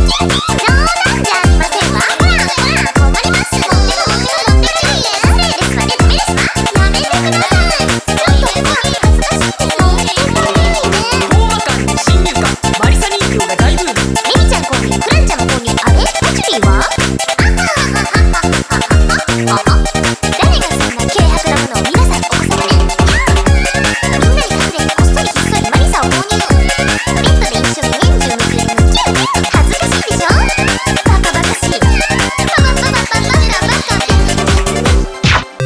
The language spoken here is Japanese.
マリサ人形が大ブーム。ミニちゃん購入、クランちゃんも購入。あれ、マチュリーは？